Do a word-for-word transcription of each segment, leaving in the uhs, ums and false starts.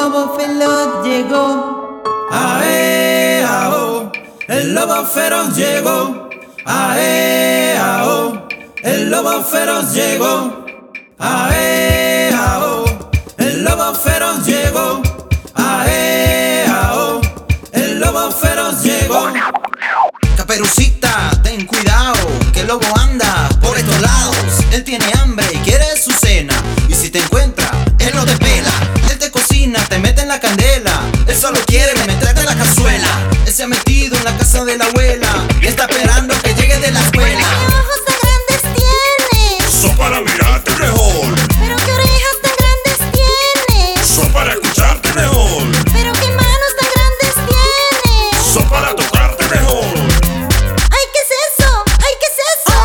lobo feroz llegó. Ae, ao, el lobo feroz llegó. Ae, ao, el lobo feroz llegó. Ae, ao, el lobo feroz llegó. Ae, ao, el lobo feroz llegó. Caperucita, ten cuidado, que el lobo anda por estos lados. Él tiene hambre y quiere su cena, y si te encuentra, él no te pela. Él te cocina, te mete en la candela. Él solo quiere meterte en la cazuela. Él se ha metido en la casa de la abuela y está esperando que llegue de la escuela. ¿Qué ojos tan grandes tienes? Son para mirarte mejor. ¿Pero qué orejas tan grandes tienes? Son para escucharte mejor. ¿Pero qué manos tan grandes tienes? Son para tocarte mejor. ¡Ay, qué es eso! ¡Ay, qué es eso!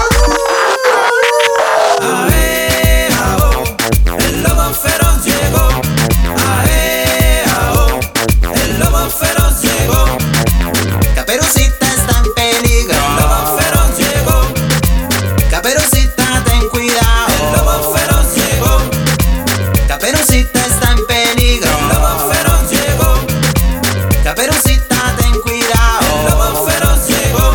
Ae, ao, el lobo feroz llegó. Ae, ao, el lobo feroz llegó. Caperucita está en peligro. El lobo feroz llegó. Caperucita, ten cuidado. El lobo feroz llegó. Caperucita está en peligro. El lobo feroz llegó. Caperucita, ten El cuidado. lobo feroz llegó.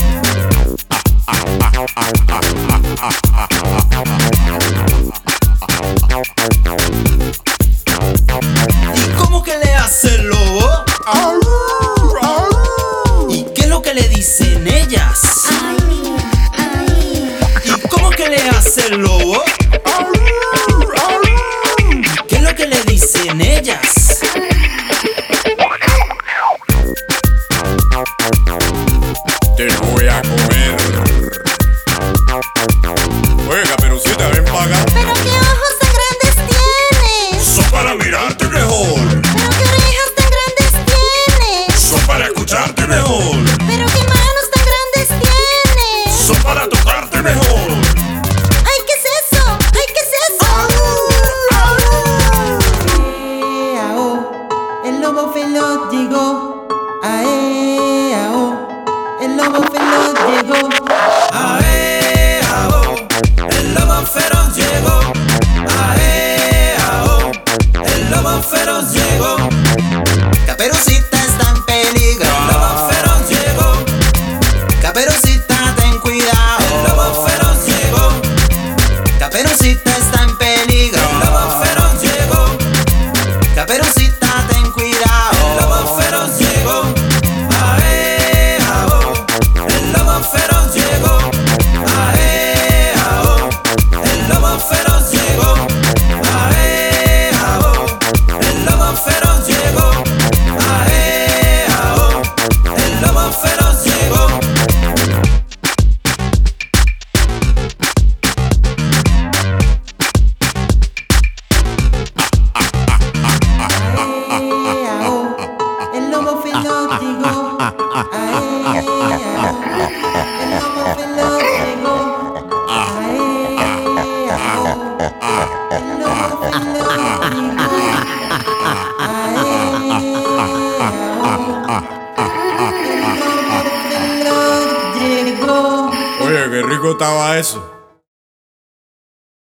¿Y cómo que le hace el lobo? ¿Y qué es lo que le dicen ellas? ¡Ay, ay! ¿Y cómo que le hace el lobo? ¿Y qué es lo que le dicen ellas? Te voy a comer. Oye, Caperucita, ven para acá. ¿Pero qué ojos tan grandes tienes? Son para mirarte mejor. ¿Pero qué orejas tan grandes tienes? Son para escucharte mejor. ¿Pero qué manos tan grandes tienes? Son para tocarte mejor. ¡Ay, qué es eso! ¡Ay, qué es eso! Ae, ao, el lobo feroz llegó. Ae, ao, el lobo feroz llegó. Ae, ao, el lobo feroz llegó. Ae, ao, el lobo feroz llegó. Caperucita está en peligro. El lobo feroz llegó. Caperucita, ten El cuidado. lobo feroz llegó. Caperucita está en peligro. El lobo feroz llegó. Caperucita, ten El cuidado. lobo feroz llegó. Ae, ao, el lobo feroz llegó. Ae, ao, el lobo feroz llegó. Ae, ao, el lobo feroz llegó. Ae, ao, el lobo feroz llegó. Ae, ao, el lobo feroz llegó. Ae, ao, el lobo feroz llegó. Ae, ao, el lobo feroz llegó. Ae, ao, el lobo feroz llegó. Oye, qué rico estaba eso.